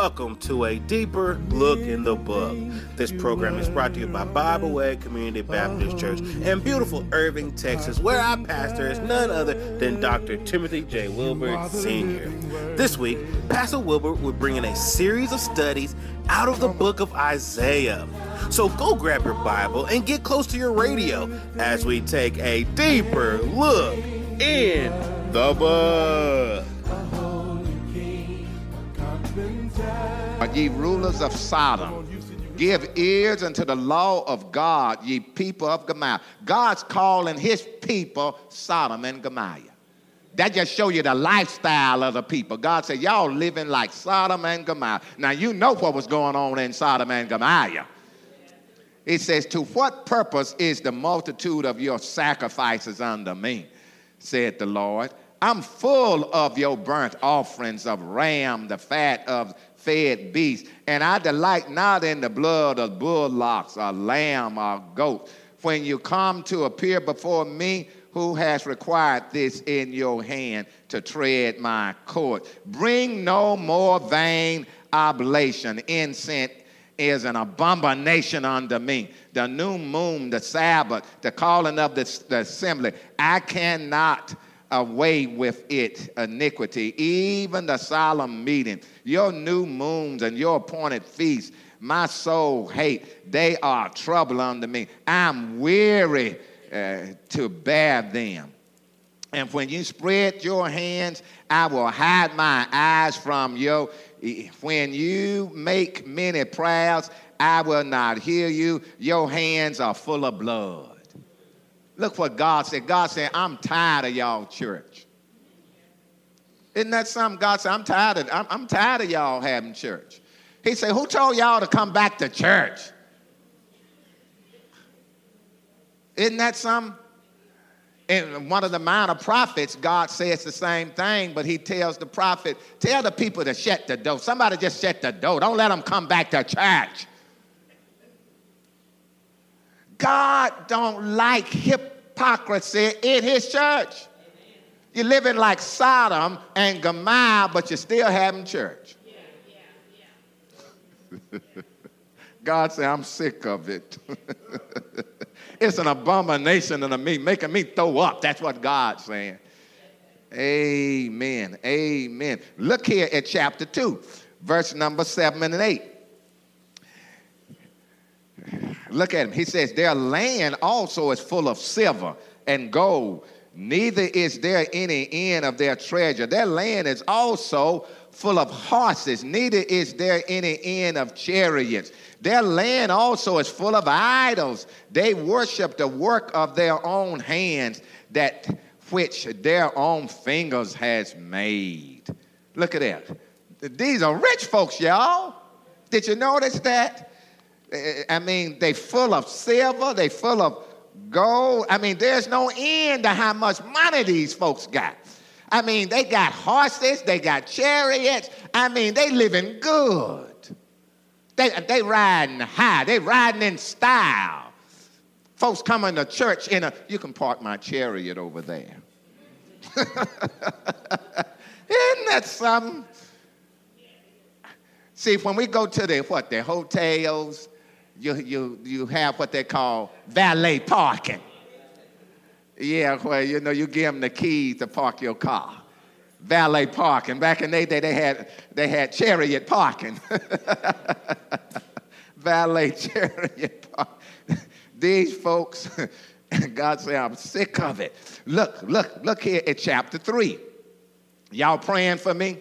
welcome to a deeper look in the book. This program is brought to you by Bible Way Community Baptist Church in beautiful Irving, Texas, where our pastor is none other than Dr. Timothy J. Wilbert Sr. This week, Pastor Wilbert will bring in a series of studies out of the book of Isaiah. So go grab your Bible and get close to your radio as we take a deeper look in the book. Ye rulers of Sodom, give ears unto the law of God, ye people of Gomorrah. God's calling his people Sodom and Gomorrah. That just show you the lifestyle of the people. God said, y'all living like Sodom and Gomorrah. Now you know what was going on in Sodom and Gomorrah. It says, to what purpose is the multitude of your sacrifices unto me, said the Lord. I'm full of your burnt offerings of ram, the fat of fed beasts, and I delight not in the blood of bullocks or lamb or goat. When you come to appear before me, who has required this in your hand to tread my court? Bring no more vain oblation. Incense is an abomination unto me. The new moon, the Sabbath, the calling of the assembly, I cannot away with it iniquity, even the solemn meeting, your new moons and your appointed feasts, my soul hate. They are trouble unto me. I'm weary to bear them. And when you spread your hands, I will hide my eyes from you. When you make many prayers, I will not hear you. Your hands are full of blood. Look what God said. God said, I'm tired of y'all church. Isn't that something? God said, I'm tired of y'all having church. He said, who told y'all to come back to church? Isn't that something? In one of the minor prophets, God says the same thing, but he tells the prophet, tell the people to shut the door. Somebody just shut the door. Don't let them come back to church. God don't like hypocrisy in his church. You're living like Sodom and Gomorrah, but you're still having church. God said, I'm sick of it. It's an abomination unto me, making me throw up. That's what God's saying. Amen. Amen. Look here at chapter 2, verse number 7 and 8. Look at him. He says, their land also is full of silver and gold. Neither is there any end of their treasure. Their land is also full of horses. Neither is there any end of chariots. Their land also is full of idols. They worship the work of their own hands, that which their own fingers has made. Look at that. These are rich folks, y'all. Did you notice that? I mean, they full of silver, they full of gold. I mean, there's no end to how much money these folks got. I mean, they got horses, they got chariots. I mean, they living good. They riding high, they riding in style. Folks coming to church you can park my chariot over there. Isn't that something? See, when we go to the hotels, you have what they call valet parking. Yeah, where, you give them the keys to park your car. Valet parking. Back in their day, they had chariot parking. Valet chariot parking. These folks, God said, I'm sick of it. Look here at chapter 3. Y'all praying for me?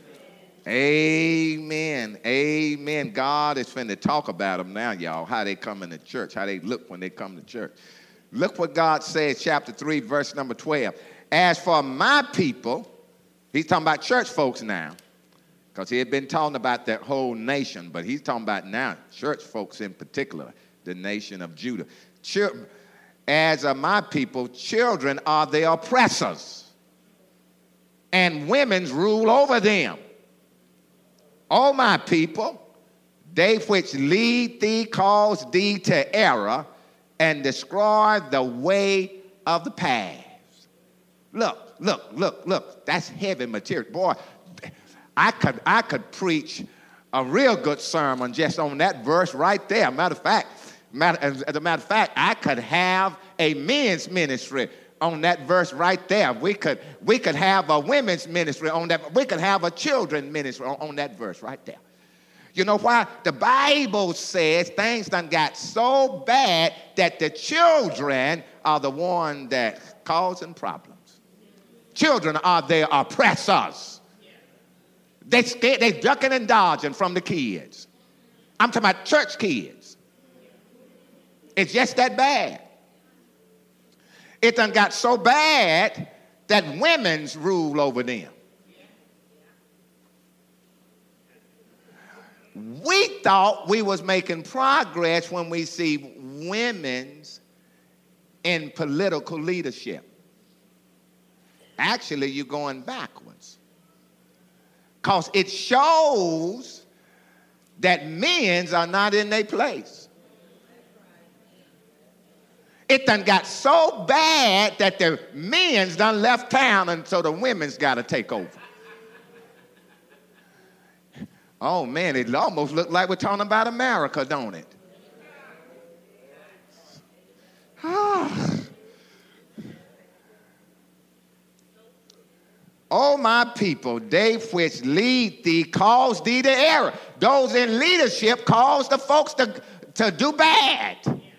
Amen. Amen. God is finna talk about them now, y'all, how they come into church, how they look when they come to church. Look what God says, chapter 3, verse number 12. As for my people, he's talking about church folks now, because he had been talking about that whole nation, but he's talking about now church folks in particular, the nation of Judah. As of my people, children are the oppressors, and women's rule over them. O my people, they which lead thee cause thee to error and destroy the way of the paths. Look. That's heavy material. Boy, I could preach a real good sermon just on that verse right there. As a matter of fact, I could have a men's ministry on that verse right there. We could have a women's ministry on that. We could have a children's ministry on that verse right there. You know why? The Bible says things done got so bad that the children are the one that causing problems. Children are their oppressors. They ducking and dodging from the kids. I'm talking about church kids. It's just that bad. It done got so bad that women's rule over them. We thought we was making progress when we see women's in political leadership. Actually, you're going backwards. Because it shows that men's are not in their place. It done got so bad that the men's done left town, and so the women's got to take over. Oh, man, it almost looked like we're talking about America, don't it? Oh, my people, they which lead thee cause thee to error. Those in leadership cause the folks to do bad.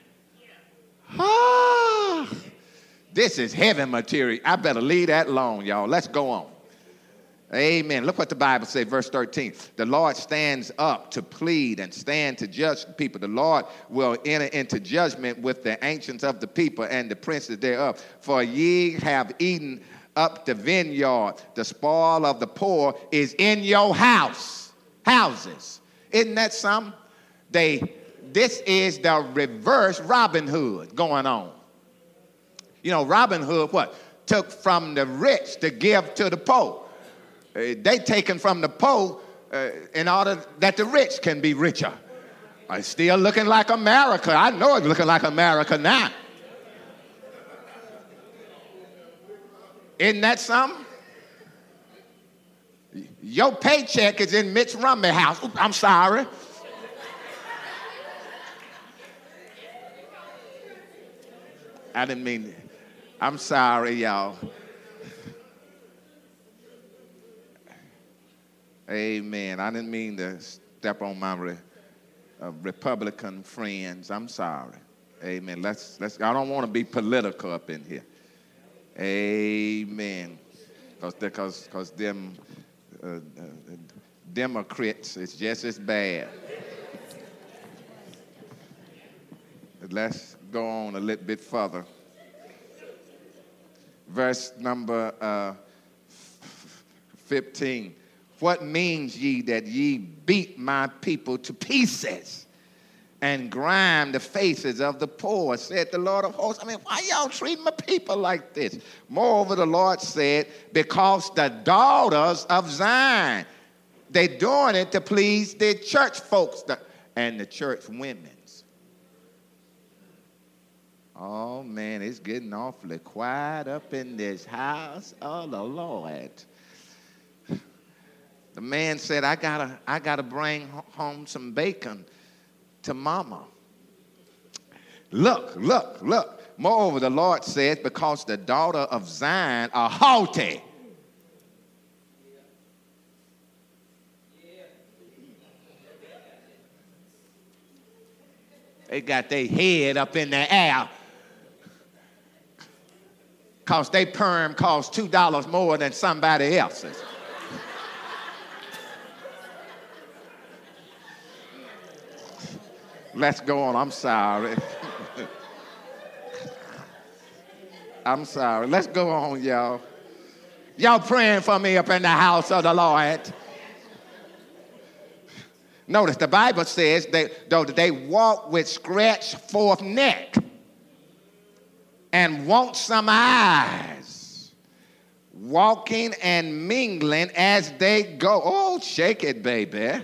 This is heavy material. I better leave that alone, y'all. Let's go on. Amen. Look what the Bible says, verse 13. The Lord stands up to plead and stand to judge the people. The Lord will enter into judgment with the ancients of the people and the princes thereof. For ye have eaten up the vineyard. The spoil of the poor is in your houses. Isn't that something? This is the reverse Robin Hood going on. You know, Robin Hood, what? Took from the rich to give to the poor. They taken from the poor in order that the rich can be richer. It's still looking like America. I know it's looking like America now. Isn't that something? Your paycheck is in Mitch Romney's house. Oops, I'm sorry. I didn't mean, I'm sorry, y'all. Amen. I didn't mean to step on my Republican friends. I'm sorry. Amen. Let's. I don't want to be political up in here. Amen. Because them Democrats is just as bad. Let's go on a little bit further. Verse number 15. What means ye that ye beat my people to pieces and grind the faces of the poor, said the Lord of hosts. I mean, why y'all treating my people like this? Moreover, the Lord said, because the daughters of Zion, they're doing it to please the church folks and the church women's. Oh, man, it's getting awfully quiet up in this house. Oh, the Lord. The man said, I gotta bring home some bacon to mama. Look. Moreover, the Lord says, because the daughter of Zion are haughty. They got their head up in the air. Because their perm costs $2 more than somebody else's. Let's go on. I'm sorry. I'm sorry. Let's go on, y'all. Y'all praying for me up in the house of the Lord. Notice the Bible says that they walk with stretched forth neck and want some eyes, walking and mingling as they go. Oh, shake it, baby.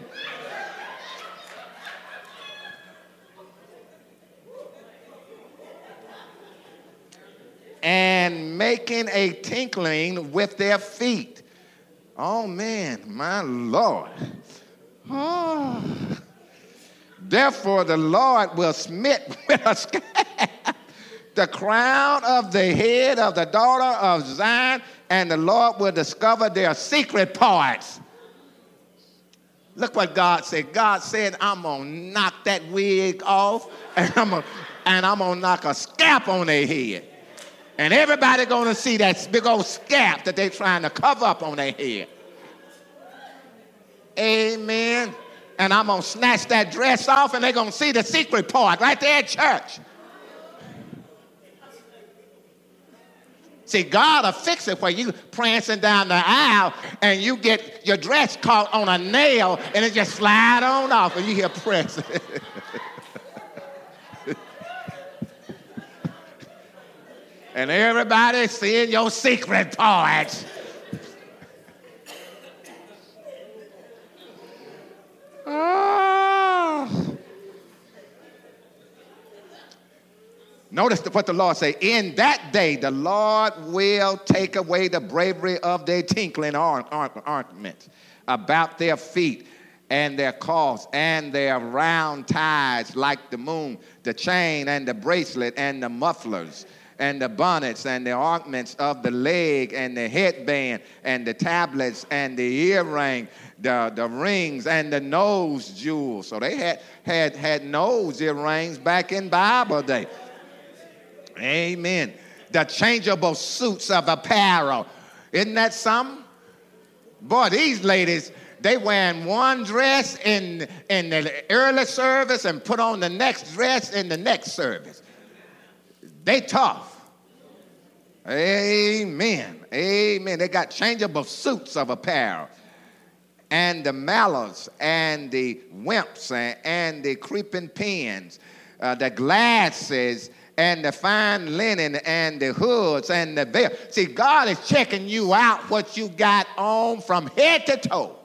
And making a tinkling with their feet. Oh, man, my Lord. Oh. Therefore, the Lord will smite with a scab the crown of the head of the daughter of Zion, and the Lord will discover their secret parts. Look what God said. God said, I'm going to knock that wig off, and I'm going to knock a scalp on their head. And everybody going to see that big old scalp that they're trying to cover up on their head. Amen. And I'm going to snatch that dress off, and they're going to see the secret part right there at church. See, God will fix it for you prancing down the aisle, and you get your dress caught on a nail, and it just slide on off, and you hear pressing. And everybody seeing your secret parts. Oh. Notice what the Lord say. In that day, the Lord will take away the bravery of their tinkling ornaments about their feet, and their cloths, and their round ties like the moon, the chain and the bracelet and the mufflers, and the bonnets and the ornaments of the leg, and the headband, and the tablets, and the earring, the rings, and the nose jewels. So they had nose earrings back in Bible day. Amen. The changeable suits of apparel. Isn't that something? Boy, these ladies, they wearing one dress in the early service and put on the next dress in the next service. They tough. Amen. Amen. They got changeable suits of apparel. And the mallows and the wimps and the creeping pins, the glasses and the fine linen and the hoods and the veil. See, God is checking you out what you got on from head to toe.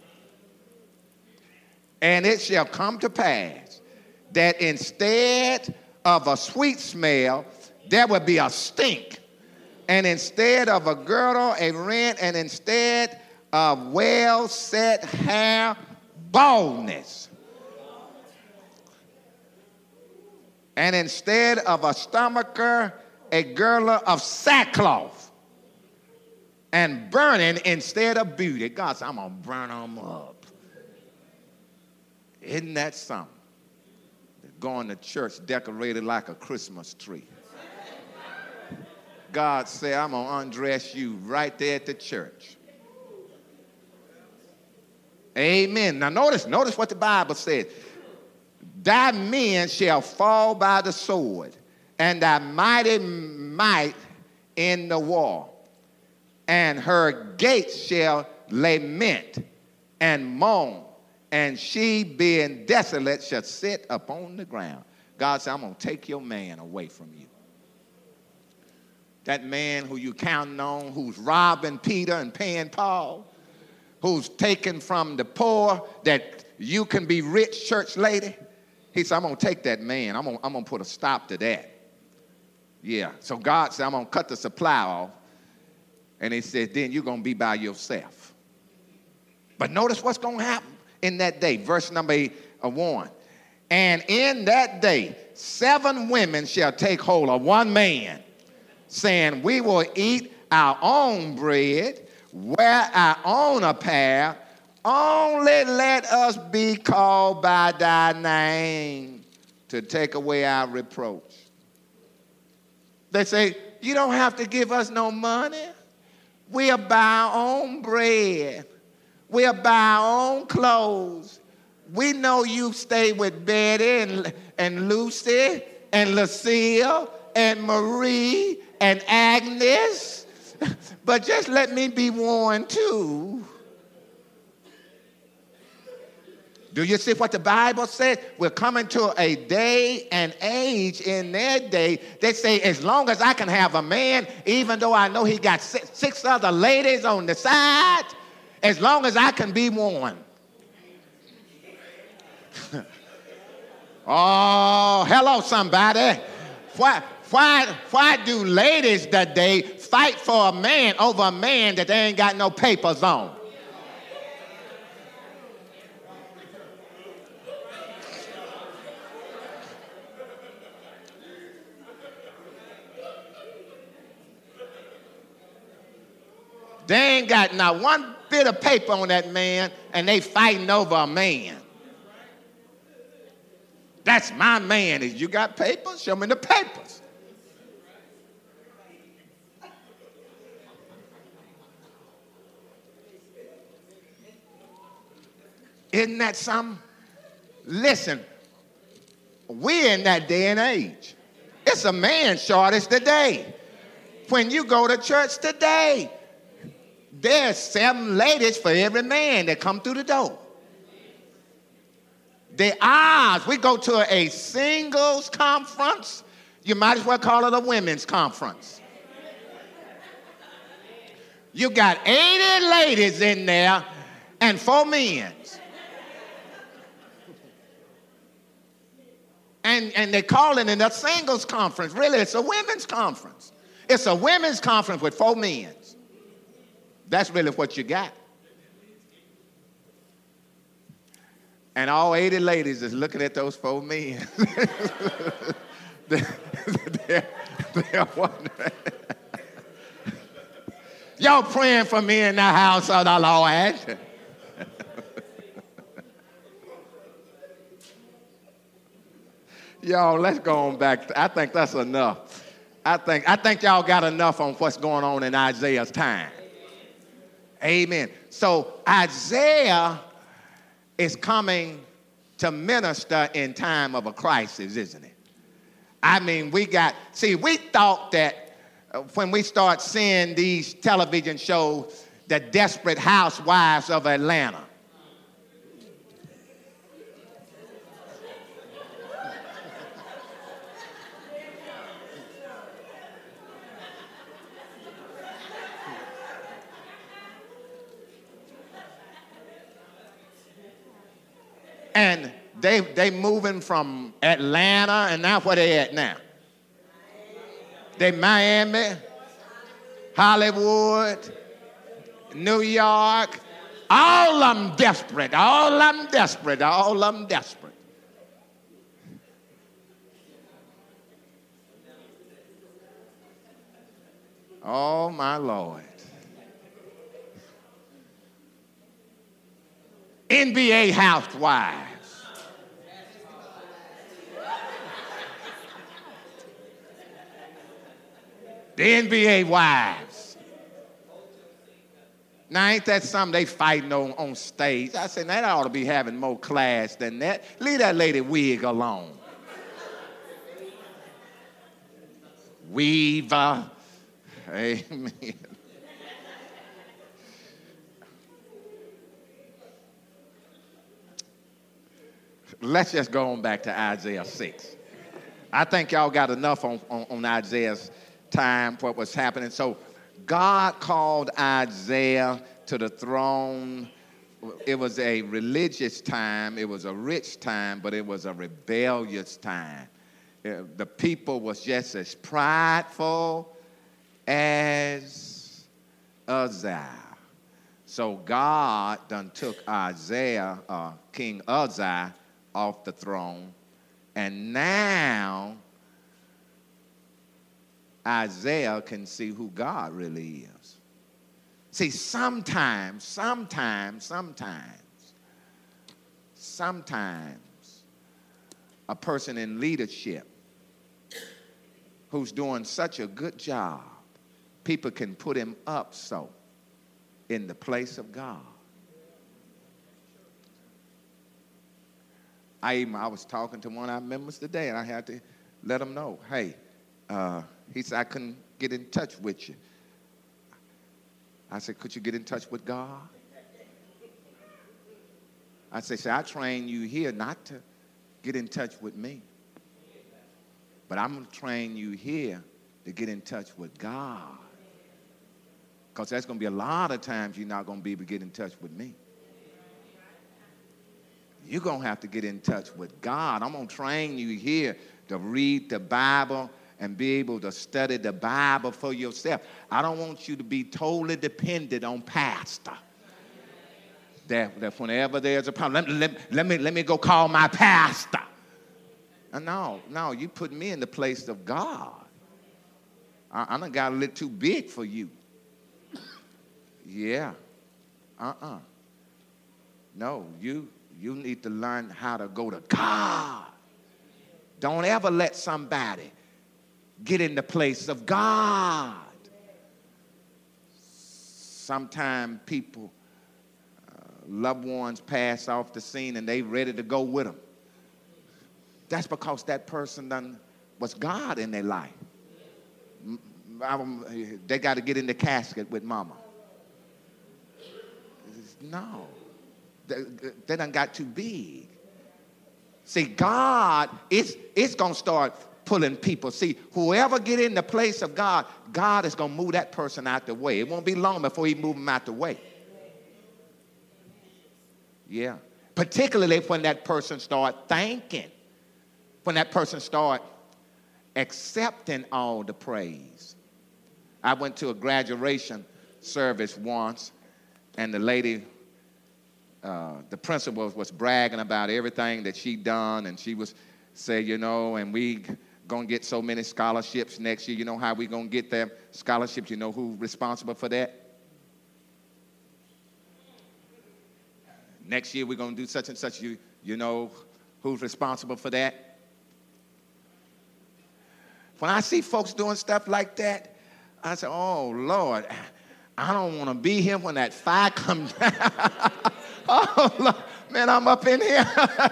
And it shall come to pass that instead of a sweet smell, there will be a stink. And instead of a girdle, a rent, and instead of well-set hair, baldness. And instead of a stomacher, a girdle of sackcloth. And burning instead of beauty. God said, I'm going to burn them up. Isn't that something? Going to church decorated like a Christmas tree. God said, I'm going to undress you right there at the church. Amen. Now notice what the Bible says. Thy men shall fall by the sword, and thy mighty might in the war. And her gates shall lament and moan, and she being desolate shall sit upon the ground. God said, I'm going to take your man away from you. That man who you counting on, who's robbing Peter and paying Paul, who's taken from the poor that you can be rich, church lady. He said, I'm going to take that man. I'm going to put a stop to that. Yeah. So God said, I'm going to cut the supply off. And he said, then you're going to be by yourself. But notice what's going to happen in that day. Verse number 1. And in that day, 7 women shall take hold of one man, saying, we will eat our own bread, wear our own apparel, only let us be called by thy name to take away our reproach. They say, you don't have to give us no money. We'll buy our own bread. We'll buy our own clothes. We know you stay with Betty and Lucy and Lucille and Marie and Agnes, but just let me be warned too. Do you see what the Bible says? We're coming to a day and age in their day. They say, as long as I can have a man, even though I know he got 6 other ladies on the side, as long as I can be one. Oh, hello, somebody. Why do ladies today fight for a man over a man that they ain't got no papers on? They ain't got not one bit of paper on that man, and they fighting over a man. That's my man. Is you got papers? Show me the papers. Isn't that something? Listen, we're in that day and age. It's a man shortage today. When you go to church today, there's 7 ladies for every man that come through the door. The odds, we go to a singles conference, you might as well call it a women's conference. You got 80 ladies in there and 4 men. And they call it a singles conference. Really, it's a women's conference. It's a women's conference with 4 men. That's really what you got. And all 80 ladies is looking at those 4 men. they're wondering. Y'all praying for me in the house of the Lord. Y'all, let's go on back. I think that's enough. I think y'all got enough on what's going on in Isaiah's time. Amen. So Isaiah is coming to minister in time of a crisis, isn't it? I mean, we thought that when we start seeing these television shows, the Desperate Housewives of Atlanta. And they moving from Atlanta, and now where they at now? They Miami, Hollywood, New York. All of them desperate. All of them desperate. All of them desperate. Oh, my Lord. NBA housewives. The NBA wives. Now, ain't that something they fighting on stage? I said, that ought to be having more class than that. Leave that lady wig alone. Weaver. Amen. Let's just go on back to Isaiah 6. I think y'all got enough on Isaiah's time, what was happening. So God called Isaiah to the throne. It was a religious time. It was a rich time, but it was a rebellious time. The people was just as prideful as Uzziah. So God done took Isaiah, King Uzziah, off the throne, and now Isaiah can see who God really is. See, sometimes a person in leadership who's doing such a good job, people can put him up so in the place of God. I was talking to one of our members today, and I had to let him know, hey, he said, I couldn't get in touch with you. I said, could you get in touch with God? I said, I train you here not to get in touch with me, but I'm going to train you here to get in touch with God, because there's going to be a lot of times you're not going to be able to get in touch with me. You're going to have to get in touch with God. I'm going to train you here to read the Bible and be able to study the Bible for yourself. I don't want you to be totally dependent on pastor. That whenever there's a problem, let me go call my pastor. And no, you put me in the place of God. I done got a little too big for you. Yeah. No, you need to learn how to go to God. Don't ever let somebody get in the place of God. Sometimes people, loved ones pass off the scene and they ready to go with them. That's because that person was God in their life. They got to get in the casket with mama. No. They done got too big. See, God, it's going to start pulling people. See, whoever get in the place of God, God is going to move that person out the way. It won't be long before he move them out the way. Yeah. Particularly when that person start thanking. When that person start accepting all the praise. I went to a graduation service once, and the lady, the principal was bragging about everything that she done, and she was saying, and we going to get so many scholarships next year. You know how we going to get them scholarships? You know who's responsible for that? Next year we're going to do such and such. You know who's responsible for that? When I see folks doing stuff like that, I say, oh, Lord, I don't want to be here when that fire comes down. Oh, Lord, man, I'm up in here.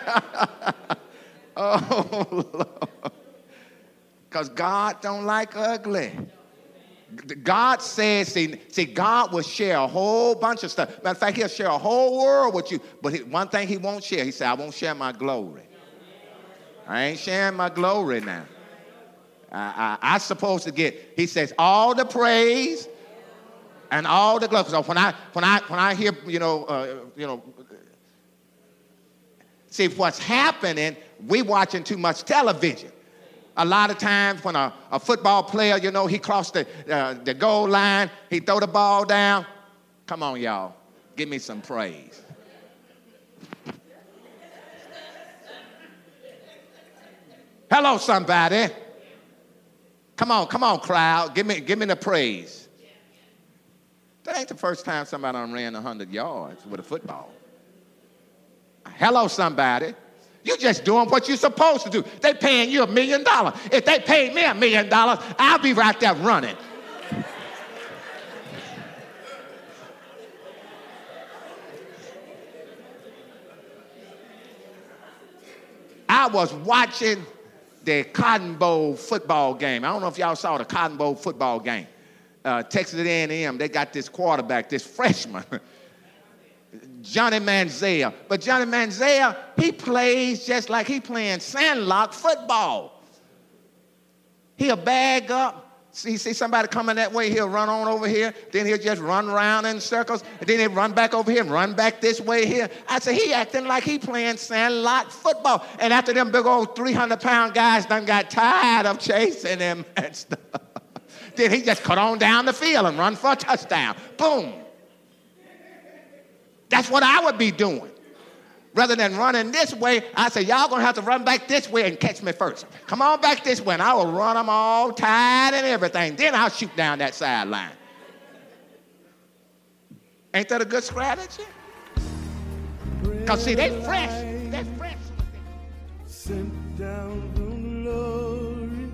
Oh, Lord. Because God don't like ugly. God says, see, God will share a whole bunch of stuff. Matter of fact, he'll share a whole world with you. But one thing he won't share, he said, I won't share my glory. I ain't sharing my glory now. I'm supposed to get, he says, all the praise and all the glory. So when I hear, see what's happening, we watching too much television. A lot of times when a football player, he crossed the goal line, he throw the ball down. Come on, y'all, give me some praise. Hello, somebody. Come on, crowd. Give me the praise. That ain't the first time somebody done ran 100 yards with a football. Hello, somebody. You just doing what you're supposed to do. They paying you $1 million. If they paid me $1 million, I'll be right there running. I was watching the Cotton Bowl football game. I don't know if y'all saw the Cotton Bowl football game. Texas A&M, they got this quarterback, this freshman, Johnny Manziel. But Johnny Manziel, he plays just like he playing sandlot football. He'll bag up. See somebody coming that way, he'll run on over here. Then he'll just run around in circles. And then he'll run back over here and run back this way here. I said, he acting like he playing sandlot football. And after them big old 300-pound guys done got tired of chasing him and stuff, then he just cut on down the field and run for a touchdown. Boom. That's what I would be doing. Rather than running this way, I say, y'all going to have to run back this way and catch me first. Come on back this way, and I will run them all tied and everything. Then I'll shoot down that sideline. Ain't that a good strategy? Because, see, they fresh. They're fresh. Sent down from glory.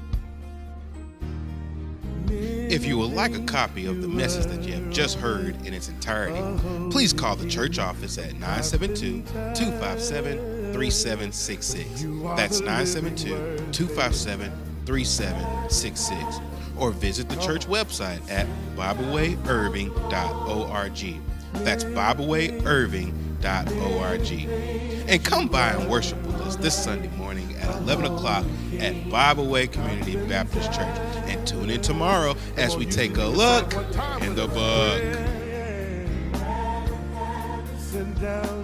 If you would like a copy of the message that you have just heard in its entirety, please call the church office at 972-257-3766. That's 972-257-3766. Or visit the church website at BibleWayIrving.org. That's BibleWayIrving.org. And come by and worship with us this Sunday morning at 11 o'clock at Bible Way Community Baptist Church. And tune in tomorrow as we take a look in the book.